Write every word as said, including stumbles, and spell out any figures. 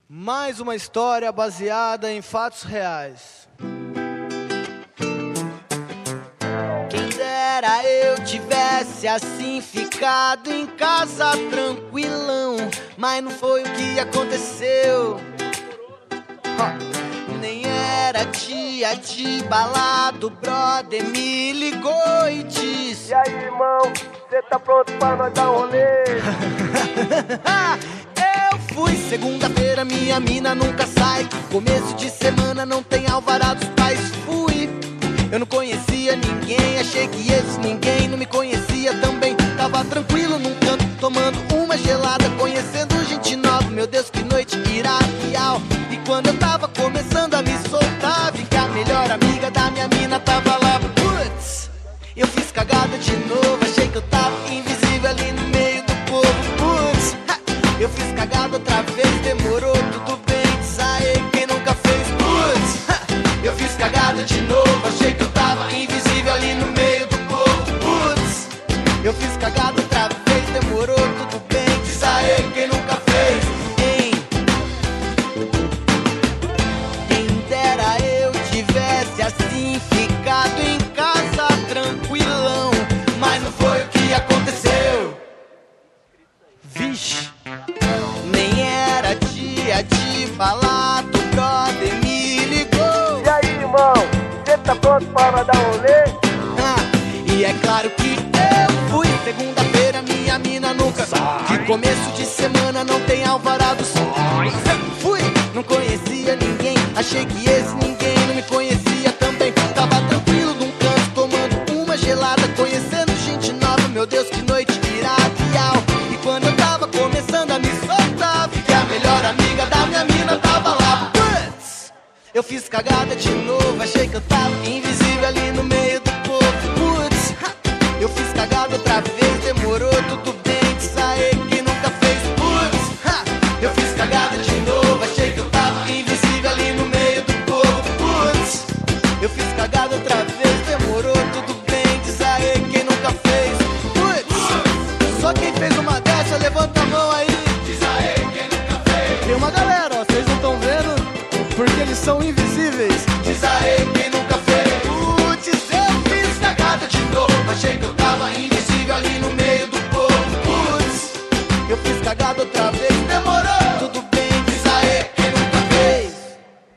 Mais uma história baseada em fatos reais. Quem dera eu tivesse assim ficado em casa tranquilão, mas não foi o que aconteceu. Nem era dia de balada, o brother me ligou e disse: e aí, irmão, cê tá pronto pra nós dar um rolê? Eu fui, segunda-feira minha mina nunca sai, começo de semana não tem alvará dos pais. Fui, eu não conhecia ninguém, achei que esse ninguém não me conhecia também. Tava tranquilo num canto, tomando uma gelada, conhecendo gente nova, meu Deus que noite iraquial. E quando eu tava começando a me soltar, vi que a melhor amiga da minha mina tava lá. Putz, eu fiz cagada de novo, achei que eu tava invisível ali no meio do povo. Putz, eu fiz cagada outra vez, demorou, tudo bem, diz aí quem nunca fez. Putz, eu fiz cagada de novo, achei que eu tava invisível ali no meio do povo. Putz, eu fiz cagada outra vez, demorou, tudo bem, diz aí quem nunca fez. Hein? Quem dera eu tivesse assim ficado em casa tranquilão, mas não foi o que aconteceu. Vixe, nem era dia de balada, o brother me ligou. E aí, irmão, cê tá pronto pra nós dar um rolê? Ah, e é claro que eu fui, segunda-feira minha mina nunca sai, que começo de semana não tem alvará dos pais. Fui, não conhecia ninguém, achei que esse ninguém não me conhecia também. Tava tranquilo num canto, tomando uma gelada, conhecendo gente nova, meu Deus que noite iraquial. E quando eu tava começando a me soltar, vi que a melhor amiga da minha mina tava lá. Putz, eu fiz cagada de novo, achei que eu tava invisível ali no meio